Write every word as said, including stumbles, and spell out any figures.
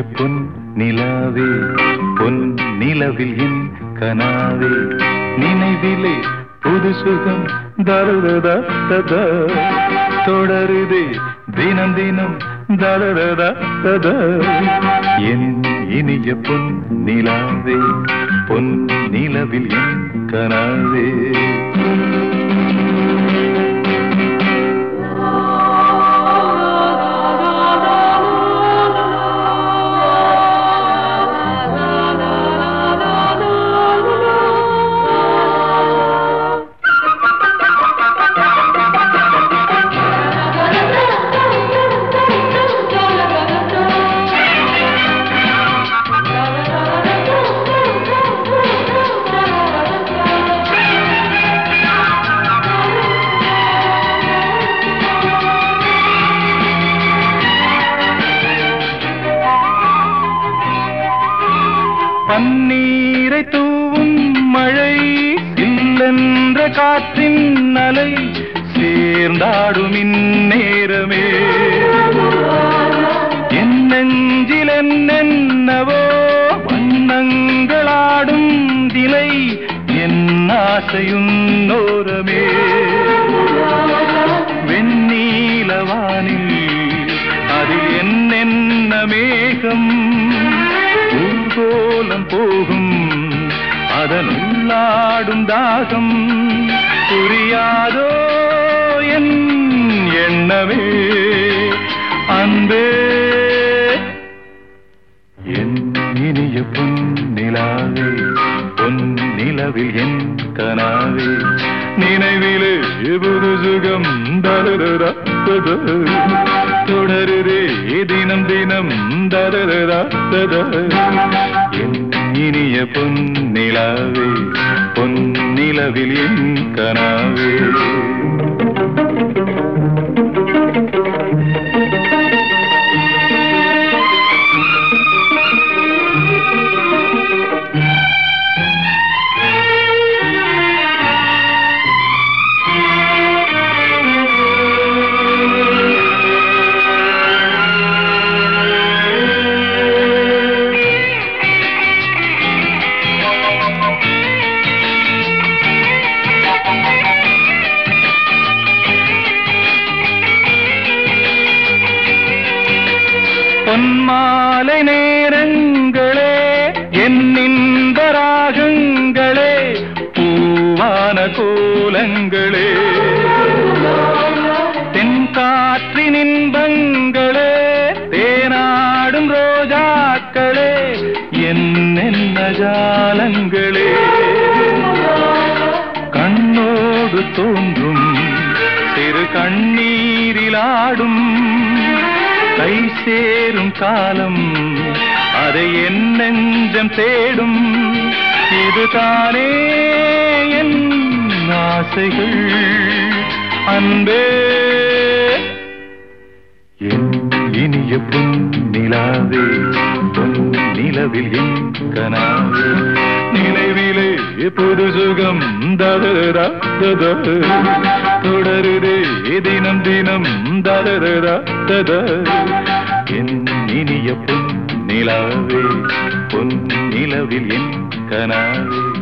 பொன் நிலாவே பொன் நிலவில் என் கனாவே நினைவிலே புது சுகம் தருதா ததா தொடருதே தினம் தினம் தருதா ததா என் இனிய பொன் நிலாவே பொன் நிலவில் என் கனாவே பன்னீரை தூவும் மழை இல்லென்ற காற்றின் அலை சேர்ந்தாடும் இந்நேரமே என் நெஞ்சில் என்னென்னவோ வண்ணங்களாடும் திலை என் ஆசையும் நோரமே வெண்ணீலவானில் அதில் என்னென்ன மேகம் கோலம் போகும் அதனுள்ளாடும் தாகம் புரியாதோ என் எண்ணமே அன்பே என் இனிய பொன் நிலாவே பொன் நிலவில் என் கனாவே நினைவிலே புது சுகம் தருதா தொடருதே தினம் தினம் தருதா என் இனிய பொன் நிலாவே பொன் நிலவில் என் கனாவே பொன்மாலை நேரங்களே என்னின்ப ராகங்களே பூவான கோலங்களே தென்காற்றின் இன்பங்களே தேனாடும் ரோஜாக்களே என்னென்ன ஜாலங்களே கண்ணோடு தோன்றும் சிறு கண்ணீரிலாடும் கை சேரும் காலம் அதை என் நெஞ்சம் தேடும் இதுதானே என் ஆசைகள் அன்பே என் இனிய பொன் நிலாவே பொன் நிலவில் என் கனாவே நினைவிலே புது சுகம் தருதா தொடருதே தினம் தினம் தருதா என் இனிய பொன் நிலாவே பொன் நிலவில் என் கனாவே